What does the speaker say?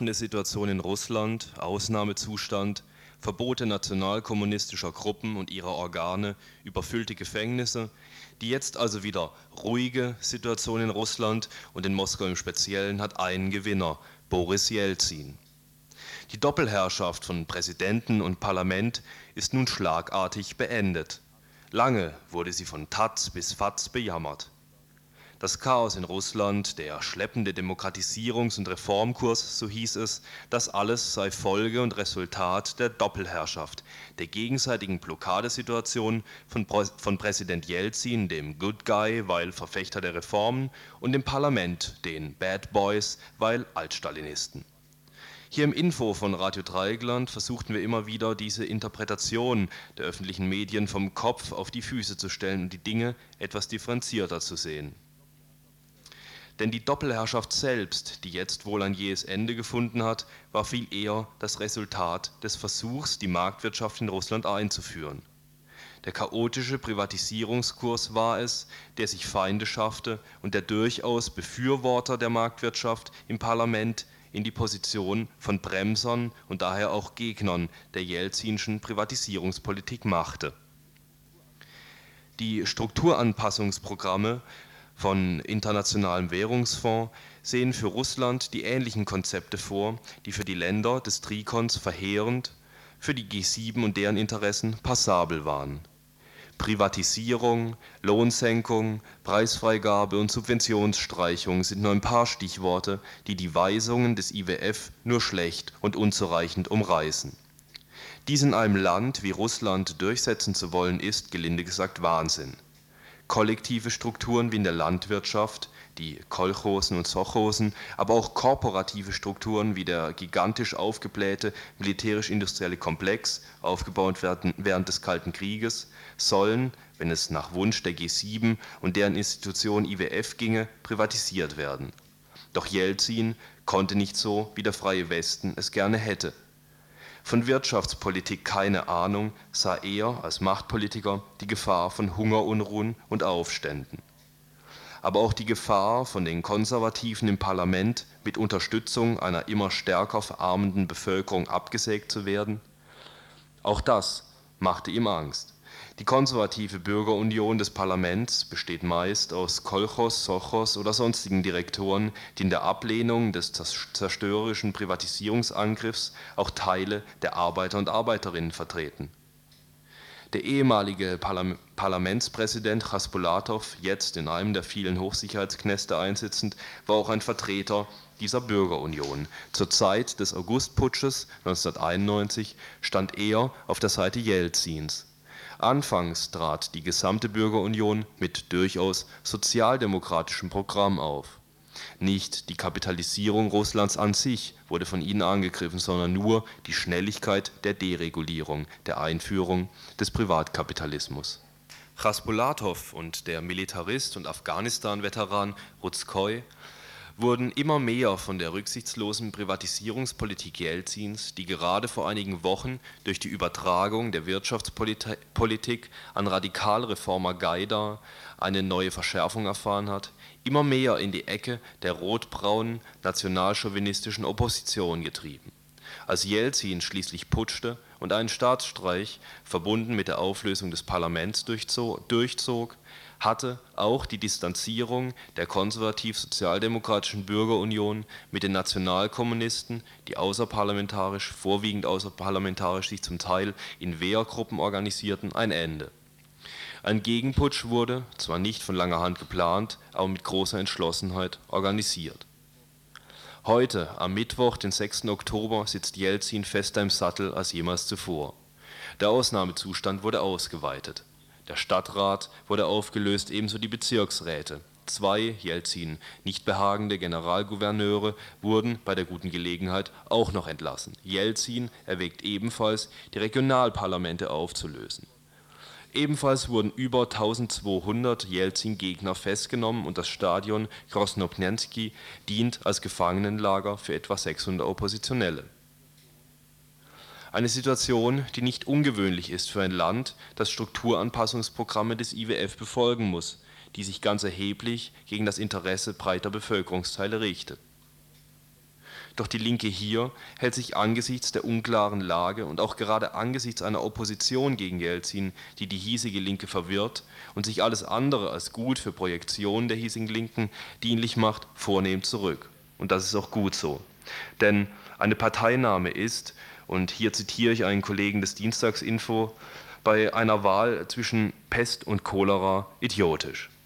Situation in Russland, Ausnahmezustand, Verbote nationalkommunistischer Gruppen und ihrer Organe, überfüllte Gefängnisse, die jetzt also wieder ruhige Situation in Russland und in Moskau im Speziellen hat einen Gewinner, Boris Jelzin. Die Doppelherrschaft von Präsidenten und Parlament ist nun schlagartig beendet. Lange wurde sie von Taz bis Faz bejammert. Das Chaos in Russland, der schleppende Demokratisierungs- und Reformkurs, so hieß es, das alles sei Folge und Resultat der Doppelherrschaft, der gegenseitigen Blockadesituation von Präsident Jelzin, dem Good Guy, weil Verfechter der Reformen, und dem Parlament, den Bad Boys, weil Altstalinisten. Hier im Info von Radio Dreieckland versuchten wir immer wieder, diese Interpretation der öffentlichen Medien vom Kopf auf die Füße zu stellen und die Dinge etwas differenzierter zu sehen. Denn die Doppelherrschaft selbst, die jetzt wohl ein jähes Ende gefunden hat, war viel eher das Resultat des Versuchs, die Marktwirtschaft in Russland einzuführen. Der chaotische Privatisierungskurs war es, der sich Feinde schaffte und der durchaus Befürworter der Marktwirtschaft im Parlament in die Position von Bremsern und daher auch Gegnern der jelzinschen Privatisierungspolitik machte. Die Strukturanpassungsprogramme von Internationalem Währungsfonds sehen für Russland die ähnlichen Konzepte vor, die für die Länder des Trikons verheerend, für die G7 und deren Interessen passabel waren. Privatisierung, Lohnsenkung, Preisfreigabe und Subventionsstreichung sind nur ein paar Stichworte, die die Weisungen des IWF nur schlecht und unzureichend umreißen. Dies in einem Land wie Russland durchsetzen zu wollen, ist, gelinde gesagt, Wahnsinn. Kollektive Strukturen wie in der Landwirtschaft, die Kolchosen und Sochosen, aber auch korporative Strukturen wie der gigantisch aufgeblähte militärisch-industrielle Komplex, aufgebaut während des Kalten Krieges, sollen, wenn es nach Wunsch der G7 und deren Institution IWF ginge, privatisiert werden. Doch Jelzin konnte nicht so, wie der freie Westen es gerne hätte. Von Wirtschaftspolitik keine Ahnung, sah er als Machtpolitiker die Gefahr von Hungerunruhen und Aufständen. Aber auch die Gefahr, von den Konservativen im Parlament mit Unterstützung einer immer stärker verarmenden Bevölkerung abgesägt zu werden, auch das machte ihm Angst. Die konservative Bürgerunion des Parlaments besteht meist aus Kolchos, Sochos oder sonstigen Direktoren, die in der Ablehnung des zerstörerischen Privatisierungsangriffs auch Teile der Arbeiter und Arbeiterinnen vertreten. Der ehemalige Parlamentspräsident Chaspolatov, jetzt in einem der vielen Hochsicherheitsknäste einsitzend, war auch ein Vertreter dieser Bürgerunion. Zur Zeit des Augustputsches 1991 stand er auf der Seite Jelzins. Anfangs trat die gesamte Bürgerunion mit durchaus sozialdemokratischem Programm auf. Nicht die Kapitalisierung Russlands an sich wurde von ihnen angegriffen, sondern nur die Schnelligkeit der Deregulierung, der Einführung des Privatkapitalismus. Chaspolatov und der Militarist und Afghanistan-Veteran Ruzkoi wurden immer mehr von der rücksichtslosen Privatisierungspolitik Jelzins, die gerade vor einigen Wochen durch die Übertragung der Wirtschaftspolitik an Radikalreformer Gaidar eine neue Verschärfung erfahren hat, immer mehr in die Ecke der rot-braunen nationalchauvinistischen Opposition getrieben. Als Jelzin schließlich putschte und einen Staatsstreich, verbunden mit der Auflösung des Parlaments, durchzog, hatte auch die Distanzierung der konservativ-sozialdemokratischen Bürgerunion mit den Nationalkommunisten, die vorwiegend außerparlamentarisch sich zum Teil in Wehrgruppen organisierten, ein Ende. Ein Gegenputsch wurde, zwar nicht von langer Hand geplant, aber mit großer Entschlossenheit organisiert. Heute, am Mittwoch, den 6. Oktober, sitzt Jelzin fester im Sattel als jemals zuvor. Der Ausnahmezustand wurde ausgeweitet. Der Stadtrat wurde aufgelöst, ebenso die Bezirksräte. 2 Jelzin nicht behagende Generalgouverneure wurden bei der guten Gelegenheit auch noch entlassen. Jelzin erwägt ebenfalls, die Regionalparlamente aufzulösen. Ebenfalls wurden über 1200 Jelzin-Gegner festgenommen und das Stadion Krosnopnenski dient als Gefangenenlager für etwa 600 Oppositionelle. Eine Situation, die nicht ungewöhnlich ist für ein Land, das Strukturanpassungsprogramme des IWF befolgen muss, die sich ganz erheblich gegen das Interesse breiter Bevölkerungsteile richtet. Doch die Linke hier hält sich angesichts der unklaren Lage und auch gerade angesichts einer Opposition gegen Jelzin, die die hiesige Linke verwirrt und sich alles andere als gut für Projektionen der hiesigen Linken dienlich macht, vornehm zurück. Und das ist auch gut so. Denn eine Parteinahme ist, und hier zitiere ich einen Kollegen des Dienstagsinfo, bei einer Wahl zwischen Pest und Cholera idiotisch.